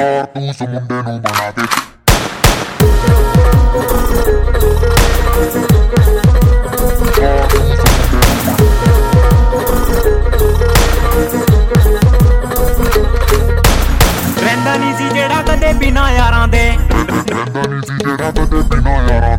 ਕਾਰਤੂਸ ਮੁੰਡੇ ਨੂੰ ਬਣਾ ਕੇ ਰਹਿੰਦਾ ਨਹੀਂ ਸੀ ਜਿਹੜਾ ਕਦੇ ਬਿਨਾਂ ਯਾਰਾਂ ਦੇ ਰਹਿੰਦਾ ਨਹੀਂ ਸੀ ਜਿਹੜਾ ਕਦੇ ਬਿਨਾਂ ਯਾਰਾਂ